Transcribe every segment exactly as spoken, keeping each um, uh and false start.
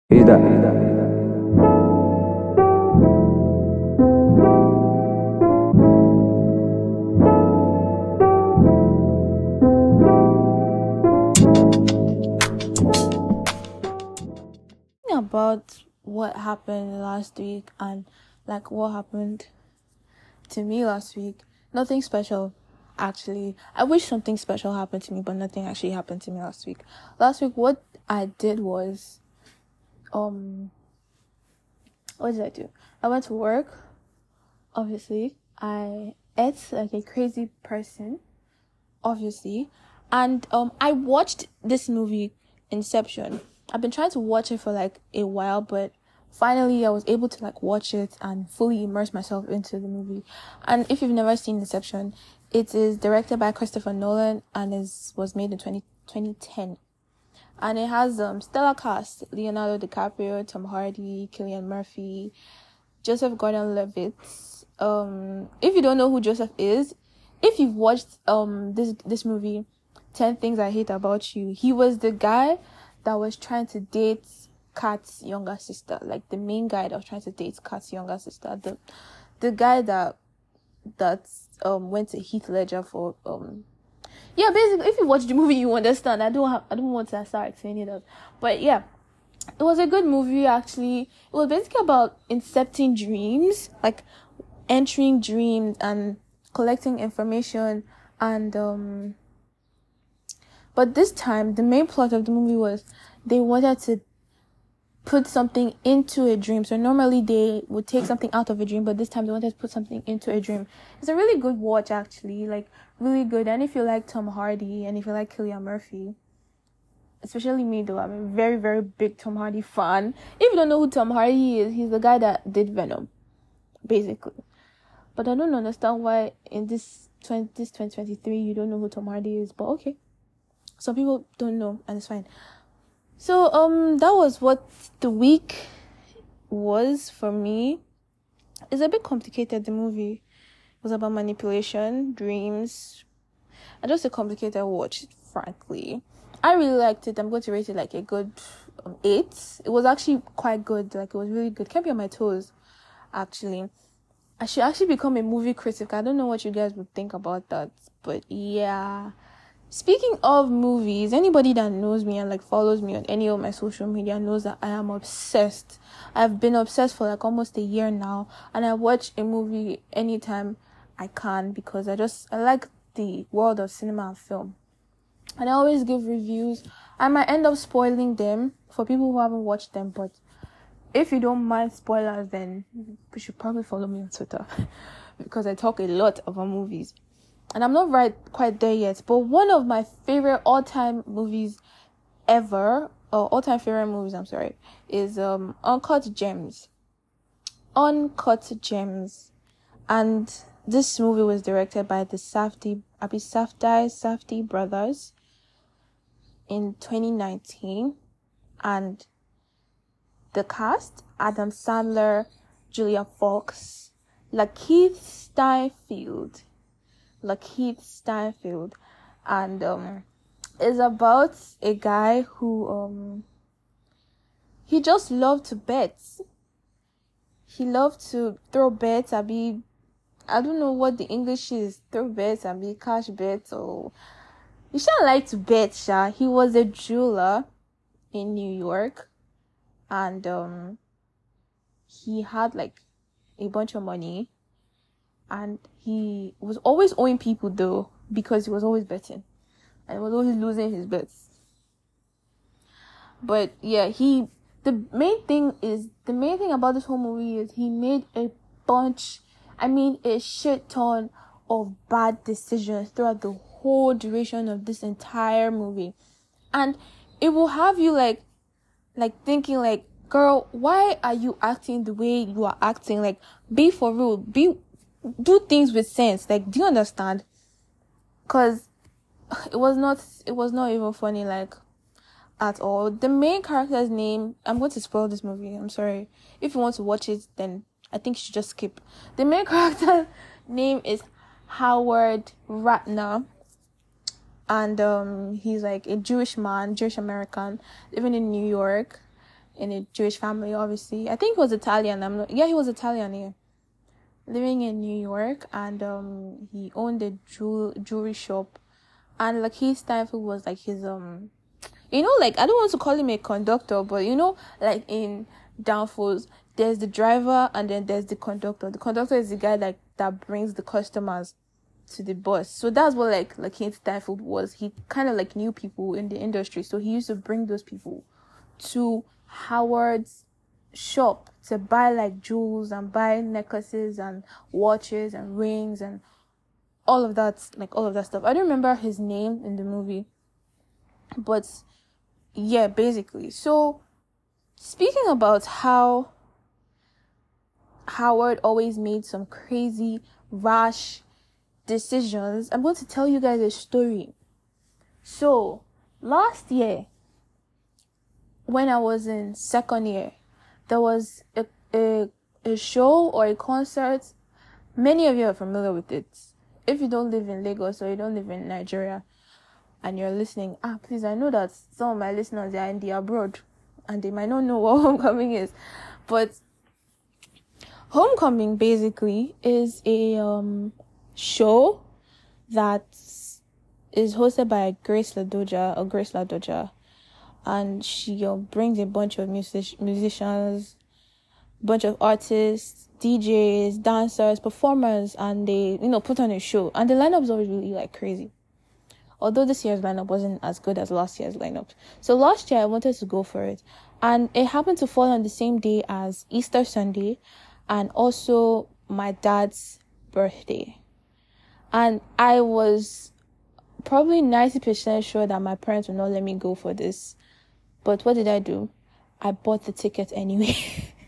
Who's that? Who's that? Who's that? About what happened last week and like what happened to me last week. Nothing special, actually. I wish something special happened to me, but nothing actually happened to me last week. Last week, what I did was, um, what did I do? I went to work. Obviously, I ate like a crazy person. Obviously, and um, I watched this movie, Inception. I've been trying to watch it for like a while, but finally I was able to like watch it and fully immerse myself into the movie. And if you've never seen Inception, it is directed by Christopher Nolan and is was made in twenty, twenty ten. And it has um stellar cast: Leonardo DiCaprio, Tom Hardy, Cillian Murphy, Joseph Gordon-Levitt. Um, if you don't know who Joseph is, if you've watched um this this movie, Ten Things I Hate About You, he was the guy that was trying to date Kat's younger sister, like the main guy that was trying to date Kat's younger sister, the the guy that that um went to Heath Ledger for um yeah, basically if you watch the movie you understand. I don't have I don't want to start explaining that, but yeah, it was a good movie actually. It was basically about incepting dreams, like entering dreams and collecting information, and um but this time the main plot of the movie was they wanted to put something into a dream. So normally they would take something out of a dream, but this time they wanted to put something into a dream. It's a really good watch actually, like really good. And if you like Tom Hardy and if you like Cillian Murphy, especially me though, I'm a very very big Tom Hardy fan. If you don't know who Tom Hardy is, he's the guy that did Venom, basically. But I don't understand why in this twenty, this twenty twenty-three you don't know who Tom Hardy is. But okay, some people don't know, and it's fine. So um, that was what the week was for me. It's a bit complicated. The movie was about manipulation, dreams, and just a complicated watch. Frankly, I really liked it. I'm going to rate it like a good um, eight. It was actually quite good. Like it was really good. Kept me on my toes, actually. I should actually become a movie critic. I don't know what you guys would think about that, but yeah. Speaking of movies, anybody that knows me and like follows me on any of my social media knows that I am obsessed. I've been obsessed for like almost a year now, and I watch a movie anytime I can because I just I like the world of cinema and film. And I always give reviews. I might end up spoiling them for people who haven't watched them, but if you don't mind spoilers, then you should probably follow me on Twitter because I talk a lot about movies. And I'm not right quite there yet, but one of my favorite all-time movies ever, or all-time favorite movies, I'm sorry, is um Uncut Gems. Uncut Gems. And this movie was directed by the Safdie, Abi Safdie, Safdie brothers in twenty nineteen. And the cast: Adam Sandler, Julia Fox, Lakeith Stanfield, Lakeith Stanfield, and um, it's about a guy who um he just loved to bet. He loved to throw bets. I be I don't know what the English is. Throw bets and be cash bets, or he shouldn't like to bet. Sha. He was a jeweler in New York, and um he had like a bunch of money, and he was always owing people though because he was always betting and was always losing his bets. But yeah, he the main thing is the main thing about this whole movie is he made a bunch, I mean a shit ton of bad decisions throughout the whole duration of this entire movie. And it will have you like like thinking like, girl, why are you acting the way you are acting? Like, be for real. Be do things with sense. Like, do you understand? Cause it was not it was not even funny, like, at all. The main character's name, I'm going to spoil this movie, I'm sorry. If you want to watch it, then I think you should just skip. The main character's name is Howard Ratner. And um he's like a Jewish man, Jewish American, living in New York. in a Jewish family, obviously. I think he was Italian. I'm not, yeah, he was Italian, yeah. Living in New York, and um, he owned a jewel, jewelry shop. And Lakeith Stanfield was like his, um, you know, like, I don't want to call him a conductor, but you know, like in Downfalls, there's the driver and then there's the conductor. The conductor is the guy like that brings the customers to the bus. So that's what like Lakeith Stanfield was. He kind of like knew people in the industry, so he used to bring those people to Howard's shop to buy like jewels and buy necklaces and watches and rings and all of that, like all of that stuff. I don't remember his name in the movie, but yeah, basically. So speaking about how Howard always made some crazy, rash decisions, I'm going to tell you guys a story. So last year, when I was in second year, there was a, a a show or a concert. Many of you are familiar with it. If you don't live in Lagos or you don't live in Nigeria and you're listening, ah, please, I know that some of my listeners are in the abroad and they might not know what Homecoming is. But Homecoming basically is a um show that is hosted by Grace Ladoja or Grace Ladoja. And she uh, brings a bunch of music- musicians, bunch of artists, D Js, dancers, performers, and they, you know, put on a show. And the lineup is always really, like, crazy. Although this year's lineup wasn't as good as last year's lineup. So last year, I wanted to go for it. And it happened to fall on the same day as Easter Sunday and also my dad's birthday. And I was probably ninety percent sure that my parents would not let me go for this. But what did I do? I bought the ticket anyway.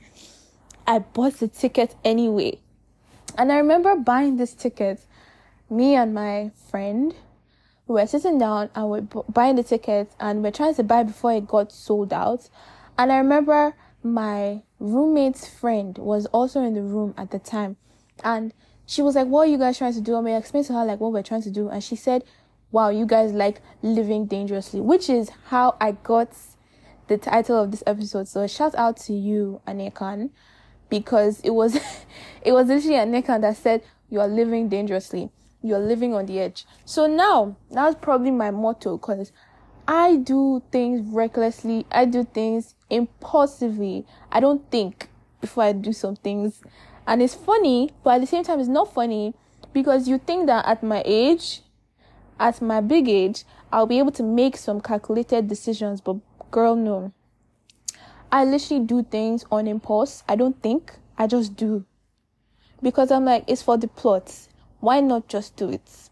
I bought the ticket anyway. And I remember buying this ticket. Me and my friend, we were sitting down and we were buying the ticket and we were trying to buy before it got sold out. And I remember my roommate's friend was also in the room at the time. And she was like, what are you guys trying to do? I mean, I explained to her like what we're trying to do. And she said, wow, you guys like living dangerously, which is how I got the title of this episode. So shout out to you, Anekan, because it was it was literally Anekan that said you are living dangerously, you're living on the edge. So now that's probably my motto, because I do things recklessly, I do things impulsively. I don't think before I do some things. And it's funny, but at the same time it's not funny, because you think that at my age, at my big age, I'll be able to make some calculated decisions, but girl, no. I literally do things on impulse. I don't think, I just do. Because I'm like, it's for the plot. Why not just do it?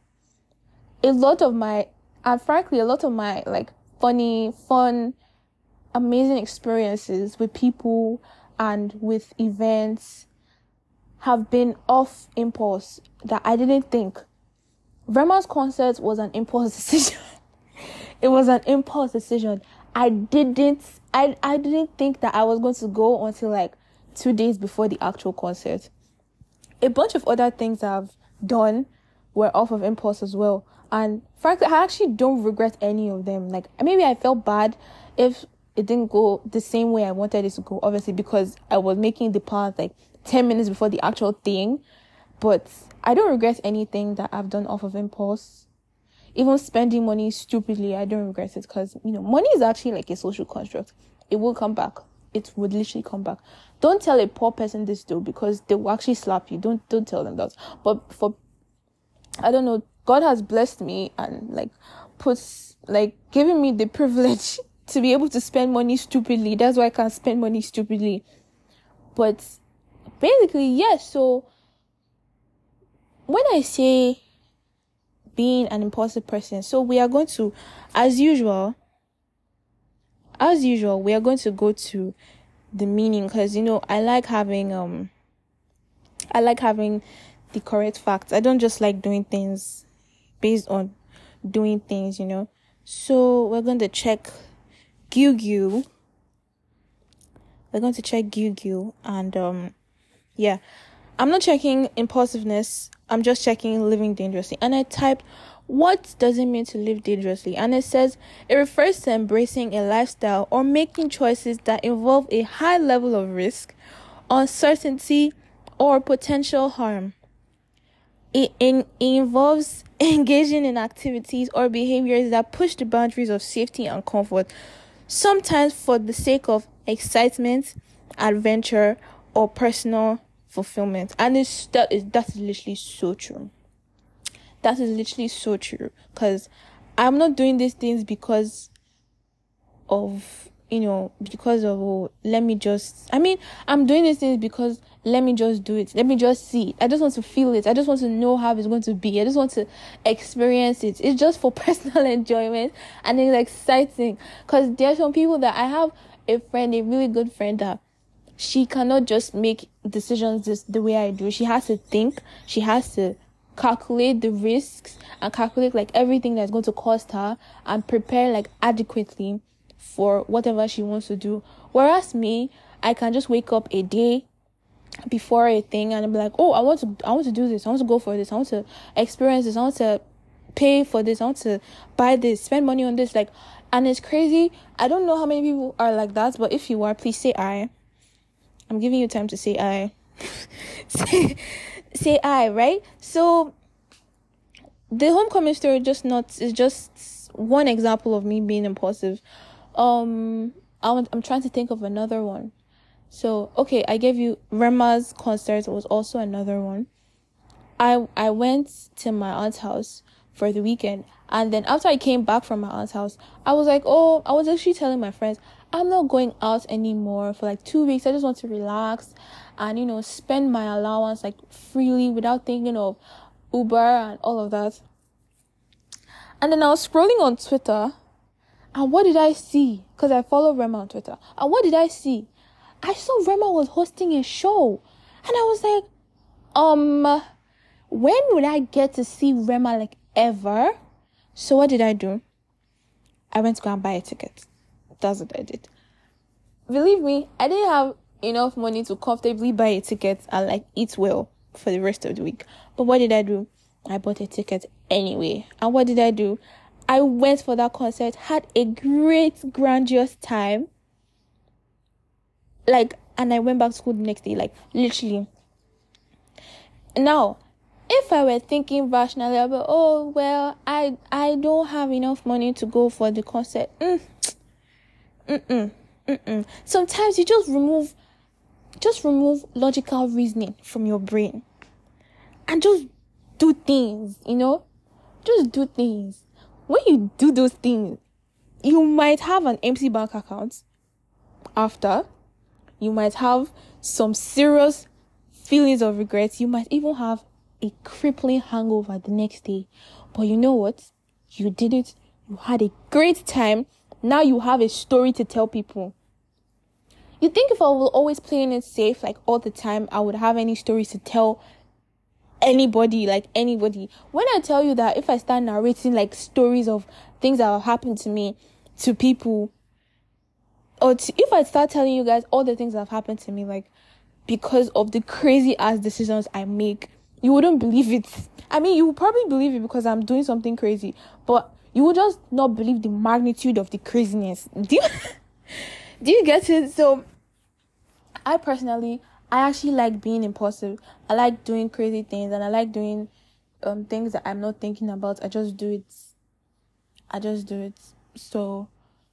A lot of my, and frankly, a lot of my, like, funny, fun, amazing experiences with people and with events have been off impulse that I didn't think. Rema's concert was an impulse decision. It was an impulse decision. I didn't, I, I didn't think that I was going to go until like two days before the actual concert. A bunch of other things I've done were off of impulse as well. And frankly, I actually don't regret any of them. Like, maybe I felt bad if it didn't go the same way I wanted it to go, obviously, because I was making the plans like ten minutes before the actual thing. But I don't regret anything that I've done off of impulse. Even spending money stupidly, I don't regret it, because, you know, money is actually like a social construct. It will come back. It would literally come back. Don't tell a poor person this though, because they will actually slap you. Don't don't tell them that. But for, I don't know, God has blessed me and like puts like giving me the privilege to be able to spend money stupidly. That's why I can't spend money stupidly. But basically, yes. So when I say being an impulsive person, so we are going to, as usual, as usual, we are going to go to the meaning, because, you know, I like having, um, I like having the correct facts. I don't just like doing things based on doing things, you know. So we're going to check Google. We're going to check Google and, um, yeah. I'm not checking impulsiveness. I'm just checking living dangerously. And I typed, What does it mean to live dangerously? And it says it refers to embracing a lifestyle or making choices that involve a high level of risk, uncertainty, or potential harm. It, in, it involves engaging in activities or behaviors that push the boundaries of safety and comfort, sometimes for the sake of excitement, adventure, or personal fulfillment. And it's, that is that is literally so true. That is literally so true. Because I'm not doing these things because of, you know, because of, oh, let me just, I mean, I'm doing these things because let me just do it. Let me just see it. I just want to feel it. I just want to know how it's going to be. I just want to experience it. It's just for personal enjoyment. And it's exciting. Because there are some people that I have a friend, a really good friend that she cannot just make decisions just the way I do. She has to think. She has to calculate the risks and calculate like everything that's going to cost her and prepare like adequately for whatever she wants to do. Whereas me, I can just wake up a day before a thing and be like, oh, I want to I want to do this, I want to go for this, I want to experience this, I want to pay for this, I want to buy this, spend money on this, like, and it's crazy. I don't know how many people are like that, but if you are, please say I. I'm giving you time to say I. say, say I, right? So the homecoming story just not is just one example of me being impulsive. Um, I want, I'm trying to think of another one. So okay, I gave you Rema's concert was also another one. I I went to my aunt's house for the weekend, and then after I came back from my aunt's house, I was like, oh, I was actually telling my friends, I'm not going out anymore for like two weeks. I just want to relax and, you know, spend my allowance like freely without thinking of Uber and all of that. And then I was scrolling on Twitter, and what did I see? Because I follow Rema on Twitter. And what did I see? I saw Rema was hosting a show. And I was like, um, when would I get to see Rema like ever? So what did I do? I went to go and buy a ticket. That's what I did. Believe me, I didn't have enough money to comfortably buy a ticket and like eat well for the rest of the week. But what did I do? I bought a ticket anyway. And what did I do? I went for that concert, had a great, grandiose time. Like, and I went back to school the next day, like, literally. Now, if I were thinking rationally about, oh, well, I I don't have enough money to go for the concert. Mm, mm-mm, mm-mm. Sometimes you just remove, just remove logical reasoning from your brain. And just do things, you know? Just do things. When you do those things, you might have an empty bank account after. You might have some serious feelings of regret. You might even have a crippling hangover the next day. But you know what? You did it. You had a great time. Now you have a story to tell people. You think if I were always playing it safe, like all the time, I would have any stories to tell anybody, like anybody. When I tell you that if I start narrating like stories of things that have happened to me, to people, or to, if I start telling you guys all the things that have happened to me, like because of the crazy ass decisions I make, you wouldn't believe it. I mean, you would probably believe it because I'm doing something crazy, but you would just not believe the magnitude of the craziness. Do you, do you get it? So, I personally, I actually like being impulsive. I like doing crazy things, and I like doing um things that I'm not thinking about. I just do it. I just do it. So,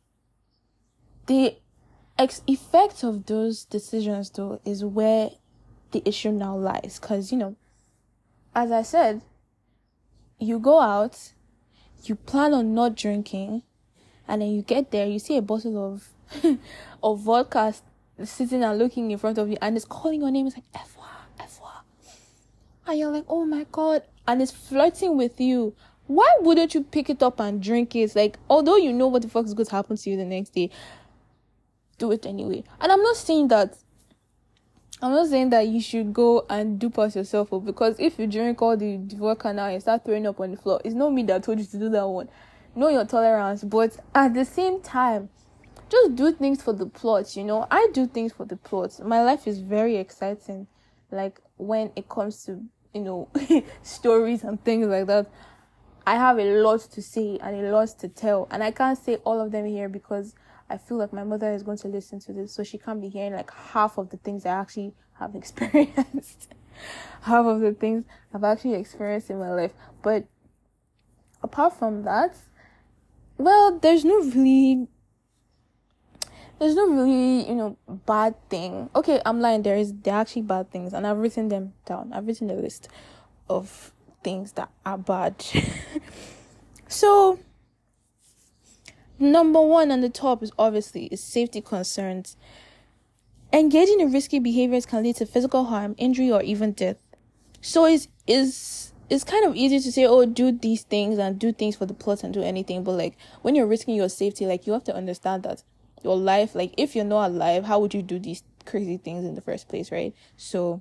the ex- effect of those decisions, though, is where the issue now lies. Because, you know, as I said, you go out, you plan on not drinking, and then you get there, you see a bottle of of vodka sitting and looking in front of you, and it's calling your name. It's like, Efwa, Efwa. And you're like, oh my God. And it's flirting with you. Why wouldn't you pick it up and drink it? Like, although you know what the fuck is going to happen to you the next day, do it anyway. And I'm not saying that I'm not saying that you should go and dupe us yourself up, because if you drink all the, the vodka now and start throwing up on the floor, it's not me that told you to do that one. Know your tolerance. But at the same time, just do things for the plot, you know. I do things for the plot. My life is very exciting, like when it comes to, you know, stories and things like that. I have a lot to say and a lot to tell, and I can't say all of them here because I feel like my mother is going to listen to this, so she can't be hearing like half of the things I actually have experienced. Half of the things I've actually experienced in my life. But apart from that, well, there's no really there's no really, you know, bad thing. Okay, I'm lying, there is there are actually bad things, and I've written them down. I've written a list of things that are bad. So number one on the top is obviously is safety concerns. Engaging in risky behaviors can lead to physical harm, injury, or even death. So it's is it's kind of easy to say, oh, do these things and do things for the plot and do anything, but like when you're risking your safety, like you have to understand that your life, like if you're not alive, how would you do these crazy things in the first place, right? So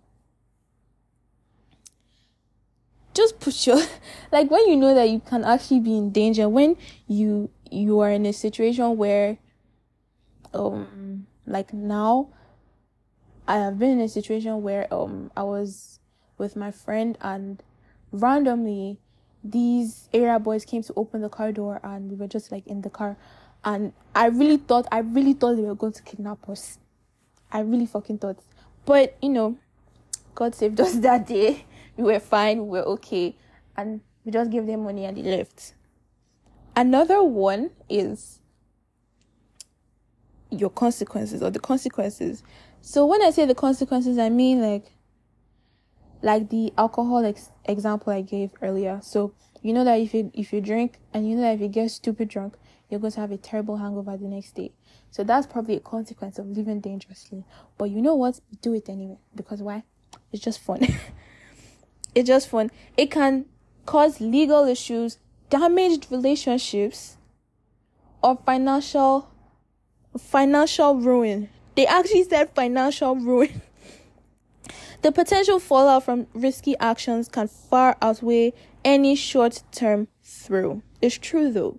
just put your like when you know that you can actually be in danger, when you you are in a situation where um like now I have been in a situation where um I was with my friend, and randomly these area boys came to open the car door, and we were just like in the car, and I really thought I really thought they were going to kidnap us. I really fucking thought. But you know, God saved us that day. We were fine, we were okay, and we just gave them money and they left. Another one is your consequences, or the consequences. So when I say the consequences, I mean like like the alcohol ex- example I gave earlier. So you know that if you if you drink, and you know that if you get stupid drunk, you're going to have a terrible hangover the next day. So that's probably a consequence of living dangerously. But you know what? Do it anyway. Because why? It's just fun. It's just fun. It can cause legal issues, damaged relationships, or financial financial ruin. They actually said financial ruin. The potential fallout from risky actions can far outweigh any short-term thrill. It's true though.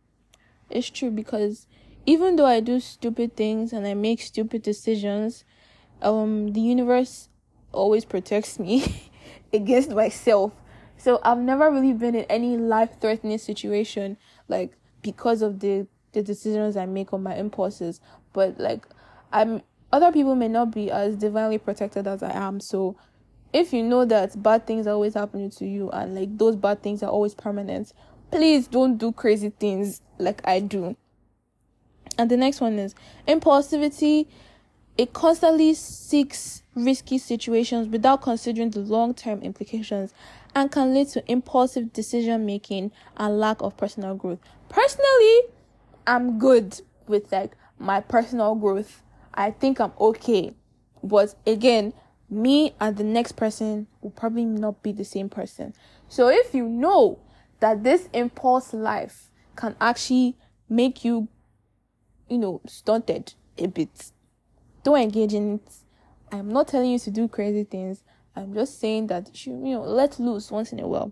It's true, because even though I do stupid things and I make stupid decisions, um, the universe always protects me against myself. So I've never really been in any life-threatening situation, like because of the the decisions I make on my impulses. But like, I'm other people may not be as divinely protected as I am. So if you know that bad things are always happening to you, and like those bad things are always permanent, please don't do crazy things like I do. And the next one is impulsivity. It constantly seeks risky situations without considering the long-term implications, and can lead to impulsive decision making and lack of personal growth. Personally, I'm good with like my personal growth. I think I'm okay. But again, me and the next person will probably not be the same person. So if you know that this impulse life can actually make you, you know, stunted a bit, don't engage in it. I'm not telling you to do crazy things. I'm just saying that you, you know, let loose once in a while.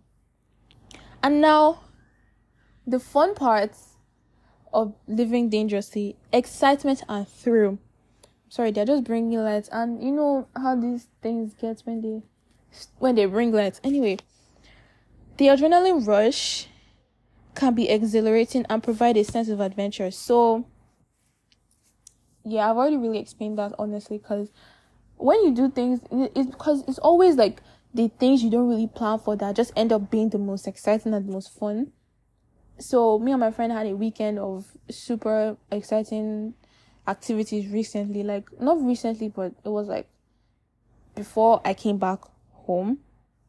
And now, the fun parts of living dangerously: excitement and thrill. Sorry, they're just bringing lights, and you know how these things get when they when they bring lights. Anyway, the adrenaline rush can be exhilarating and provide a sense of adventure. So yeah, I've already really explained that, honestly, because when you do things, it's because it's always like the things you don't really plan for that just end up being the most exciting and the most fun. So me and my friend had a weekend of super exciting activities recently. Like, not recently, but it was like before I came back home.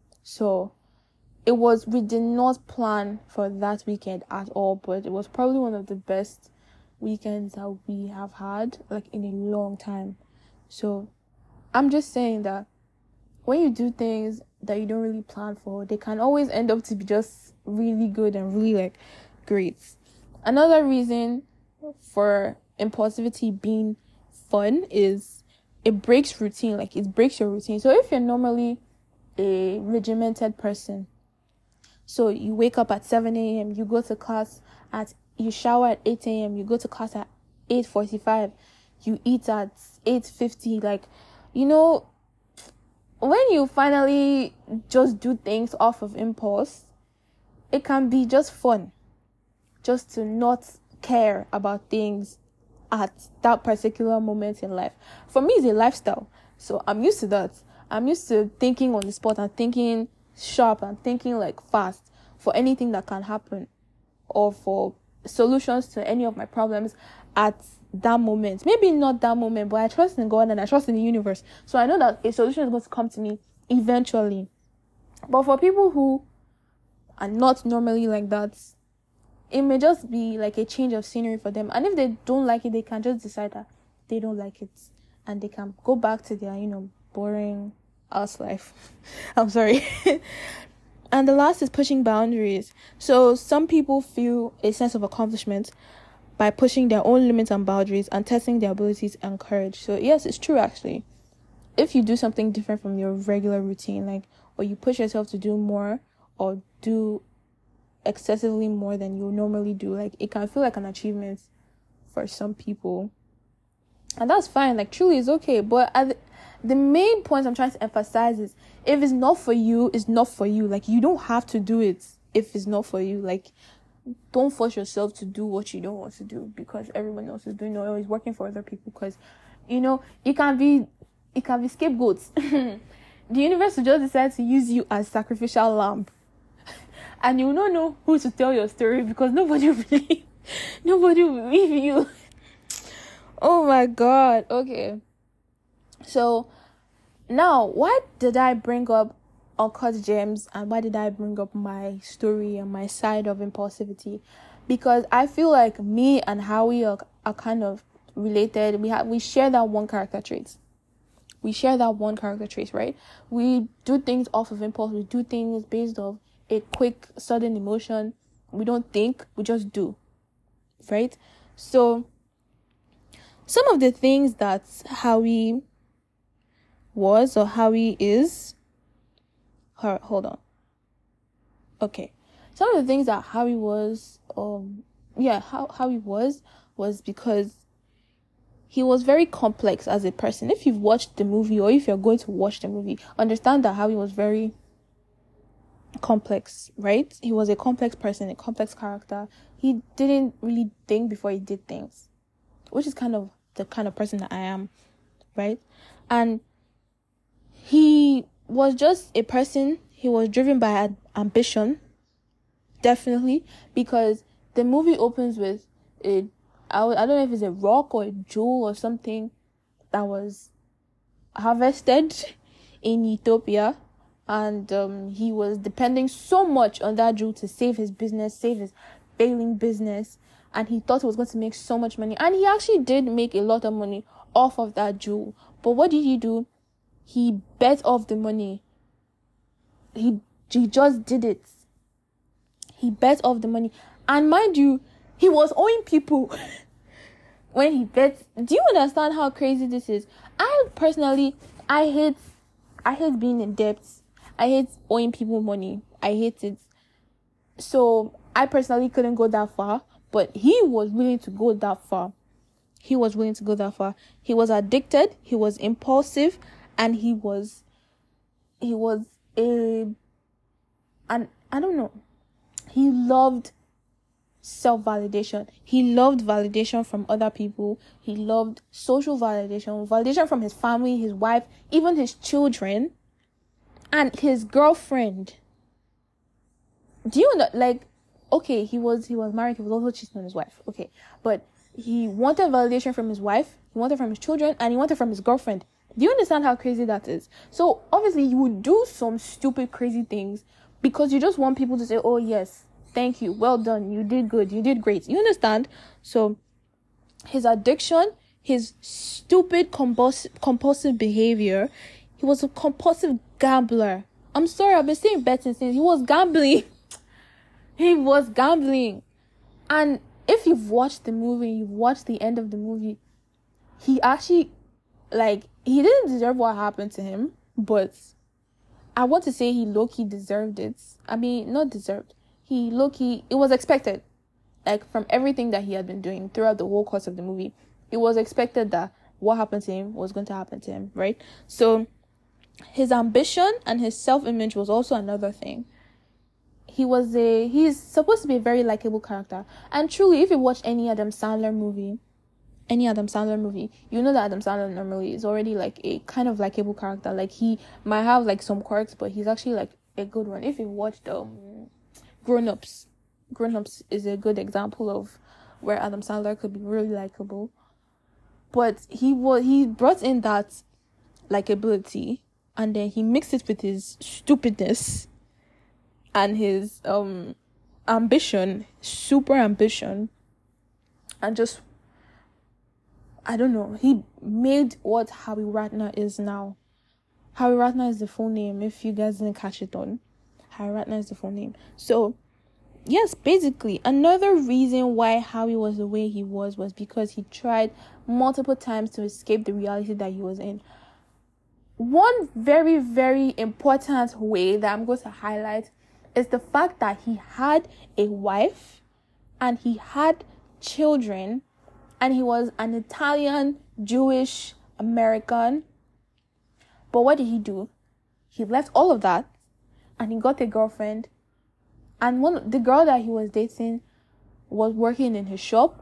So it was, we did not plan for that weekend at all, but it was probably one of the best weekends that we have had, like, in a long time. So I'm just saying that when you do things that you don't really plan for, they can always end up to be just really good and really like great. Another reason for impulsivity being fun is it breaks routine. Like, it breaks your routine. So if you're normally a regimented person, so you wake up at seven a.m., you go to class at you shower at eight a.m., you go to class at eight forty-five, you eat at eight fifty, like, you know, when you finally just do things off of impulse, it can be just fun, just to not care about things at that particular moment in life. For me, it's a lifestyle. So I'm used to that. I'm used to thinking on the spot and thinking sharp and thinking like fast for anything that can happen or for solutions to any of my problems at that moment. Maybe not that moment, but I trust in God and I trust in the universe. So I know that a solution is going to come to me eventually. But for people who are not normally like that, it may just be like a change of scenery for them. And if they don't like it, they can just decide that they don't like it. And they can go back to their, you know, boring ass life. I'm sorry. And the last is pushing boundaries. So some people feel a sense of accomplishment by pushing their own limits and boundaries and testing their abilities and courage. So yes, it's true actually. If you do something different from your regular routine, like, or you push yourself to do more or do excessively more than you normally do, like, it can feel like an achievement for some people. And that's fine, like, truly it's okay. But at the, the main point I'm trying to emphasize is, if it's not for you, it's not for you. Like, you don't have to do it if it's not for you. Like, don't force yourself to do what you don't want to do because everyone else is doing it or is working for other people. Because, you know, it can be, it can be scapegoats. The universe will just decide to use you as sacrificial lamb. And you will not know who to tell your story because nobody will believe, nobody will believe you. Oh my God. Okay. So now, why did I bring up Uncut Gems and why did I bring up my story and my side of impulsivity? Because I feel like me and Howie are, are kind of related. We have we share that one character trait. We share that one character trait, right? We do things off of impulse. We do things based off a quick, sudden emotion. We don't think, we just do, right? So some of the things that Howie was or Howie is, hold on. Okay, some of the things that Howie was, um, yeah, how Howie was was because he was very complex as a person. If you've watched the movie or if you're going to watch the movie, understand that Howie was very complex, right? He was a complex person, a complex character. He didn't really think before he did things, which is kind of the kind of person that I am, right? And he was just a person. He was driven by ad- ambition, definitely, because the movie opens with a, I, I don't know if it's a rock or a jewel or something that was harvested in Ethiopia. And um, he was depending so much on that jewel to save his business, save his failing business. And he thought he was going to make so much money. And he actually did make a lot of money off of that jewel. But what did he do? He bet off the money. He, he just did it. He bet off the money. And mind you, he was owing people when he bet. Do you understand how crazy this is? I personally, I hate, I hate being in debt. I hate owing people money. I hate it. So I personally couldn't go that far, but he was willing to go that far. He was willing to go that far. He was addicted. He was impulsive, and he was, he was a, and I don't know. He loved self-validation. He loved validation from other people. He loved social validation, validation from his family, his wife, even his children. And his girlfriend. Do you know, like, okay, he was he was married, he was also cheating on his wife. Okay. But he wanted validation from his wife, he wanted from his children, and he wanted from his girlfriend. Do you understand how crazy that is? So obviously you would do some stupid, crazy things because you just want people to say, oh yes, thank you, well done, you did good, you did great. You understand? So his addiction, his stupid compulsive compulsive behavior, he was a compulsive gambler. I'm sorry, I've been saying betting since he was gambling. He was gambling. And if you've watched the movie, you've watched the end of the movie, he actually, like, he didn't deserve what happened to him, but I want to say he low-key deserved it. I mean, not deserved. He low-key, it was expected. Like, from everything that he had been doing throughout the whole course of the movie, it was expected that what happened to him was going to happen to him, right? So his ambition and his self-image was also another thing. he was a he's supposed to be a very likable character. And truly, if you watch any Adam Sandler movie, any Adam Sandler movie, you know that Adam Sandler normally is already like a kind of likable character. Like he might have like some quirks, but he's actually like a good one. If you watched um Grown Ups, Grown Ups is a good example of where Adam Sandler could be really likable. But he was he brought in that likability, and then he mixed it with his stupidness and his um ambition, super ambition, and just, I don't know, he made what Howie Ratner is now. Howie Ratner is the full name, if you guys didn't catch it on. Howie Ratner is the full name. So, yes, basically, another reason why Howie was the way he was was because he tried multiple times to escape the reality that he was in. One very, very important way that I'm going to highlight is the fact that he had a wife and he had children, and he was an Italian, Jewish, American. But what did he do? He left all of that and he got a girlfriend. And one the girl that he was dating was working in his shop.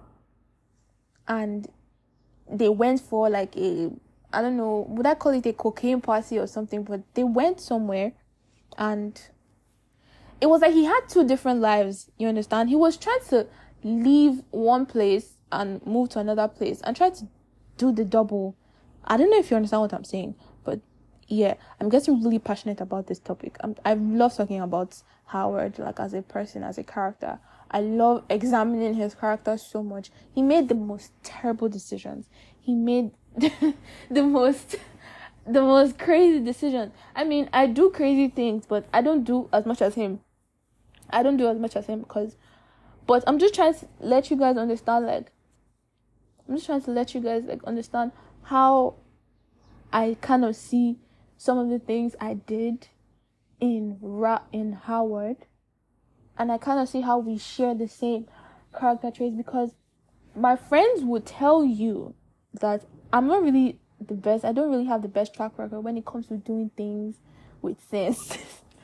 And they went for like a, I don't know, would I call it a cocaine party or something? But they went somewhere, and it was like he had two different lives, you understand? He was trying to leave one place and move to another place and try to do the double. I don't know if you understand what I'm saying, but yeah, I'm getting really passionate about this topic. I'm, I love talking about Howard, like as a person, as a character. I love examining his character so much. He made the most terrible decisions. He made the most, the most crazy decisions. I mean, I do crazy things, but I don't do as much as him. I don't do as much as him because, but I'm just trying to let you guys understand, like, I'm just trying to let you guys like understand how I kind of see some of the things I did in Ra in Howard, and I kind of see how we share the same character traits, because my friends would tell you that I'm not really the best. I don't really have the best track record when it comes to doing things with sense.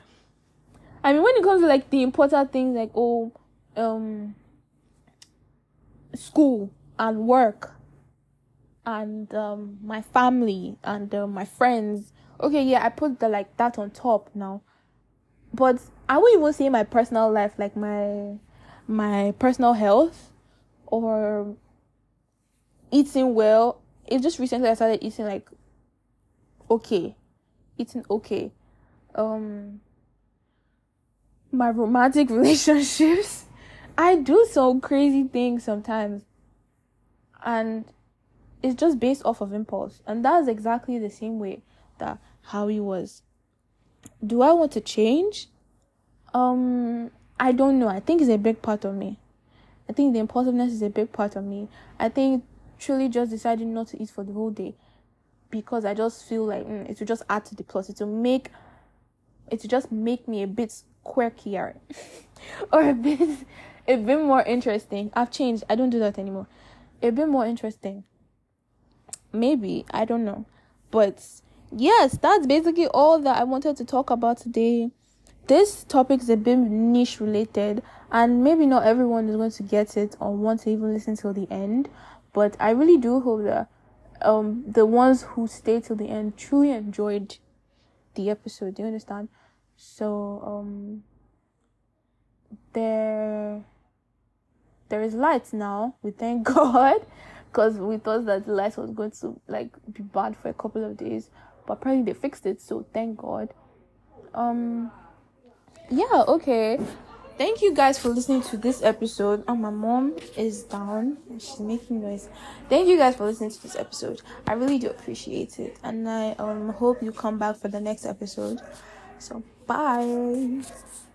I mean, when it comes to like the important things like oh, um, school and work and um my family and uh, my friends, okay, yeah, I put the like that on top now. But I won't even say my personal life, like my my personal health or eating well. It just recently I started eating like okay eating okay um my romantic relationships. I do some crazy things sometimes, and it's just based off of impulse. And that's exactly the same way that Howie was. Do I want to change? Um, I don't know. I think it's a big part of me. I think the impulsiveness is a big part of me. I think truly just deciding not to eat for the whole day because I just feel like mm, it will just add to the plot. It will make, it will just make me a bit quirkier or a bit, a bit more interesting. I've changed. I don't do that anymore. A bit more interesting. Maybe, I don't know. But yes, that's basically all that I wanted to talk about today. This topic is a bit niche related, and maybe not everyone is going to get it or want to even listen till the end. But I really do hope that um the ones who stay till the end truly enjoyed the episode. Do you understand? So um there there is light now. We thank God. Because we thought that the light was going to like be bad for a couple of days, but apparently they fixed it, so thank God. Um, yeah, okay. Thank you guys for listening to this episode. Oh, my mom is down and she's making noise. Thank you guys for listening to this episode. I really do appreciate it, and I um hope you come back for the next episode. So bye.